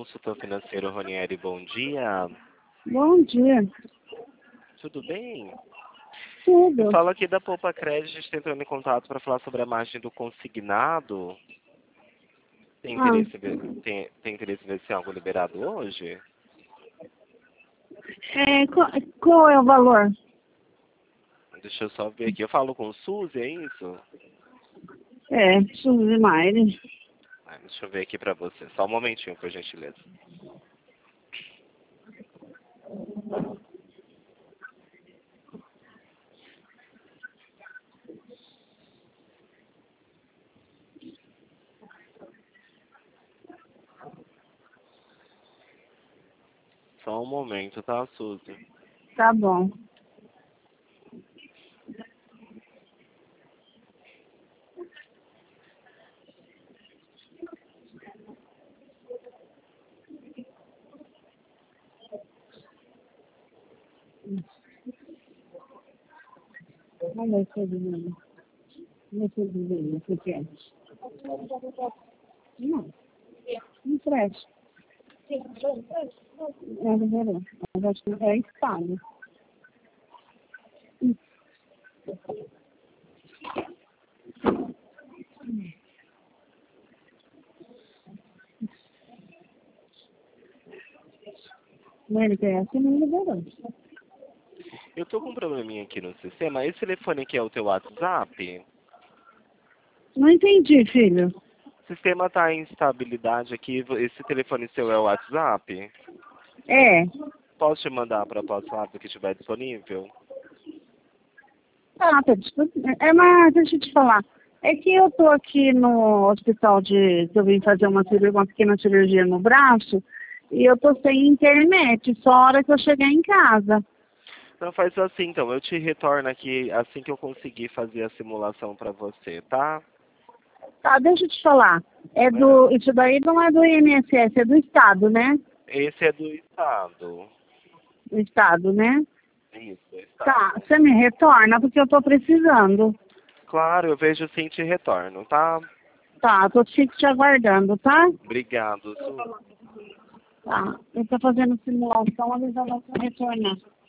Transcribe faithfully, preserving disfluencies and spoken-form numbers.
consultor financeiro Ronieri, bom dia. Bom dia. Tudo bem? Tudo. Eu falo aqui da Poupa Crédito, a gente está entrando em contato para falar sobre a margem do consignado. Tem Ah. interesse, em ver, tem, tem interesse em ver se é algo liberado hoje? É, qual, qual é o valor? Deixa eu só ver aqui. Eu falo com o Suzy, é isso? É, Suzy Maire. Ah, deixa eu ver aqui para você. Só um momentinho, por gentileza. Só um momento, tá, Suzy? Tá bom. Vamos ver se ele vem. Vamos ver se ele vem. O que que é? Não. Não presta. É, não verão. Mas acho que é estado. Não, ele quer assim, não liberou. Eu tô com um probleminha aqui no sistema. Esse telefone aqui é o teu WhatsApp? Não entendi, filho. O sistema tá em instabilidade aqui. Esse telefone seu é o WhatsApp? É. Posso te mandar para o WhatsApp que estiver disponível? Ah, tá disponível. É, mas deixa eu te falar. É que eu tô aqui no hospital de... Eu vim fazer uma, cirurgia, uma pequena cirurgia no braço e eu tô sem internet, só a hora que eu chegar em casa. Então faz assim, então. Eu te retorno aqui assim que eu conseguir fazer a simulação para você, tá? Tá, deixa eu te falar. É do... Isso daí não é do I N S S, é do Estado, né? Esse é do Estado. Do Estado, né? Isso, do Estado. Tá, você me retorna porque eu tô precisando. Claro, eu vejo sim e te retorno, tá? Tá, tô te, te aguardando, tá? Obrigado, Su. Tá, eu tô fazendo simulação, eles já vão retornar.